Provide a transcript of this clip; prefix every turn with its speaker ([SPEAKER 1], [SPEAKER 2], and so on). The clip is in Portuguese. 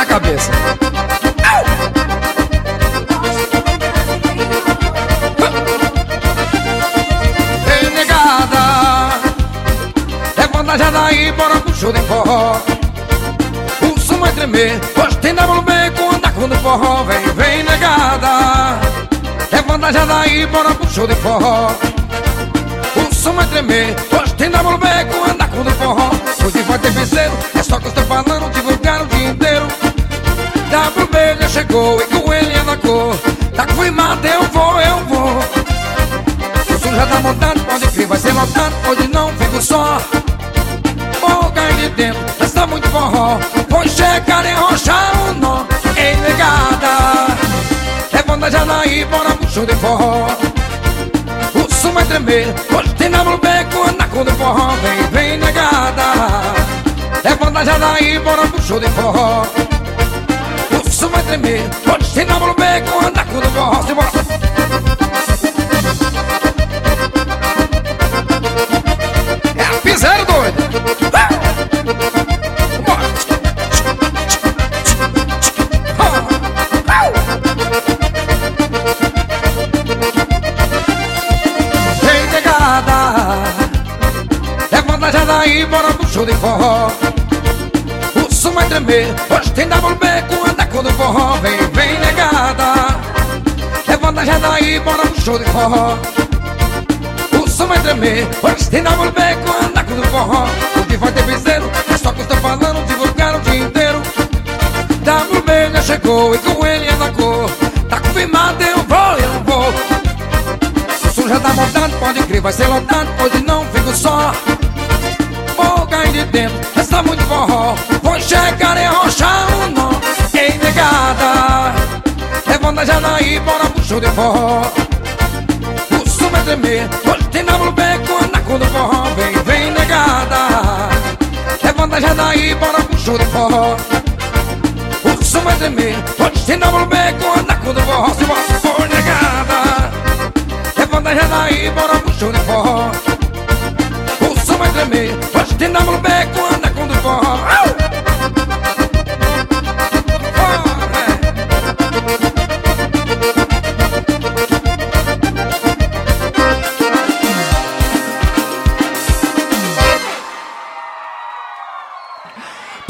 [SPEAKER 1] na cabeça. Ei, negada, levanta já daí, bora pro show de forró. O som vai tremer, hoje tem WB com andaco do forró. Vem, vem, negada, levanta já daí, bora pro show de forró. O som vai tremer, hoje tem WB com andaco do forró. Hoje vai ter venceiro, é só que eu estou falando, divulgar o dia inteiro. WB já chegou e com ele é da cor. Tá confirmado, eu vou. O som já tá montado, pode crer, vai ser lotado. Hoje não fico só, vou cair de dentro, está muito forró. Vou chegar e rochar o nó. Ei, negada, levanta já daí, bora pro show de forró. O som vai tremer, hoje tem WB com andaco do forró. Vem, vem, negada, levanta já daí, bora pro show de forró. O som vai tremer, hoje tem WB com andaco do forró. Simbora! É a piseira doida! Ei, negada, levanta já daí, bora pro show de forró. O som vai tremer, hoje tem WB com andaco do forró. Vem, vem, negada, levanta já daí, bora pro show de forró. O som vai tremer, hoje tem WB com andaco do forró. Hoje vai ter piseiro, é só que eu estou falando, divulgar o dia inteiro. WB já chegou e com ele é da cor. Tá confirmado, eu vou. O som já tá montado, pode crer, vai ser lotado. Hoje não fico só, vou cair de dentro, está muito forró. Vou chegar e rochar o nó. Ei, negada, levanta já daí, bora pro show de forró. O som vai tremer, hoje tem WB com andaco do forró. Vem, vem, negada, levanta já daí, bora pro show de forró. O som vai tremer, hoje tem WB com andaco do forró. Simbora, for, negada, levanta já daí, bora pro show de forró. O som vai tremer, hoje tem WB